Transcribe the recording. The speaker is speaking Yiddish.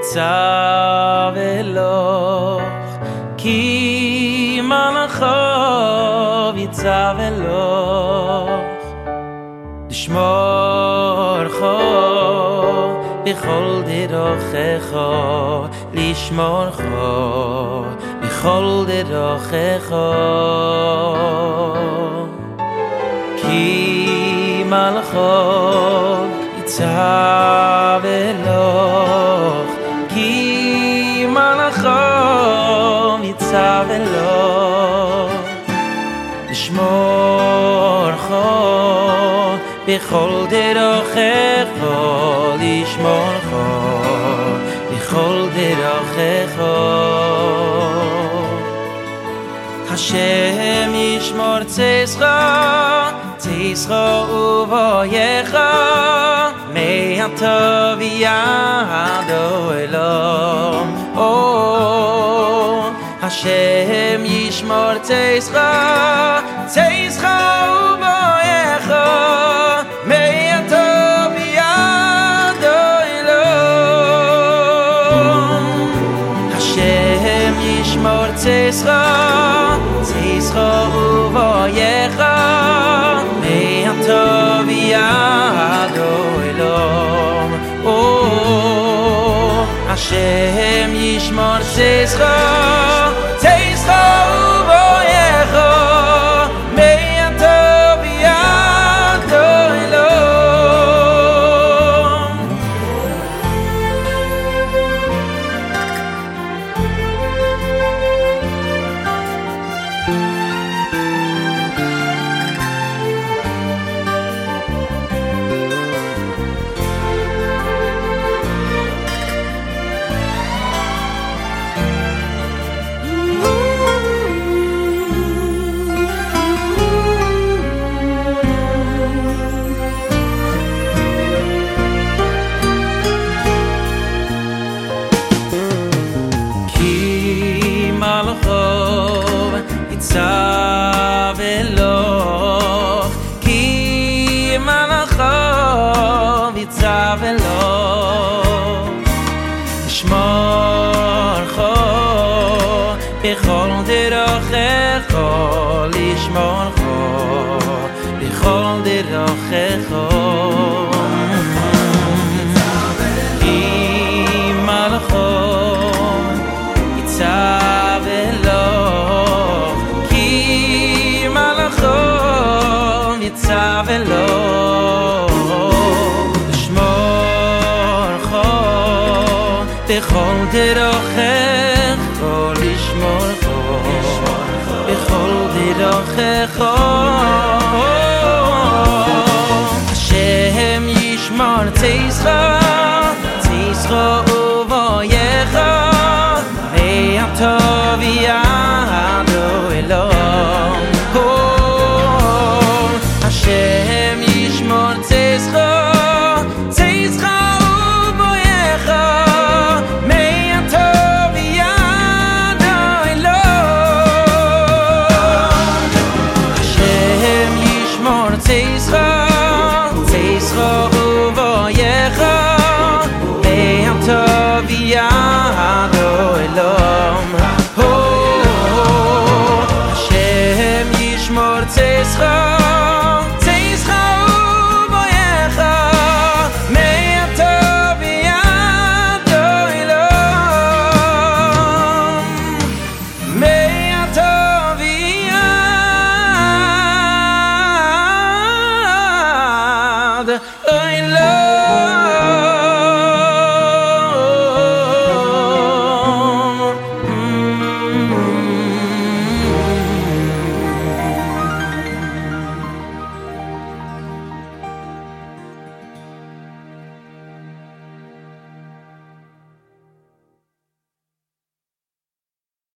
יצא ולוך כי מלאכו יצא ולוך לשמורך בכל דרכך לשמורך בכל דרכך כי מלאכו יצא ולוך כי מלאכו יצא ולוך לשמורך בכל דרכך לשמורך בכל דרכך השם ישמור צאתך ובואך מעתה ועד עולם השם ישמור צאתך ובואך מעתה ועד עולם השם ישמור צאתך ובואך מעתה ועד עולם השם ישמור צאתך ובואך מעתה ועד עולם יצא ולוך כי מלאכו יצא ולוך לשמורך בכל דרכך לשמורך בכל דרכך כי מלאכו יצא יצא ולוך לשמורך בכל דרכך לשמורך בכל דרכך השם ישמור צאתך ובואך מעתה ועד עולם השם ישמור צאתך ובואך מעתה ועד עולם השם ישמור צאתך ובואך מעתה ועד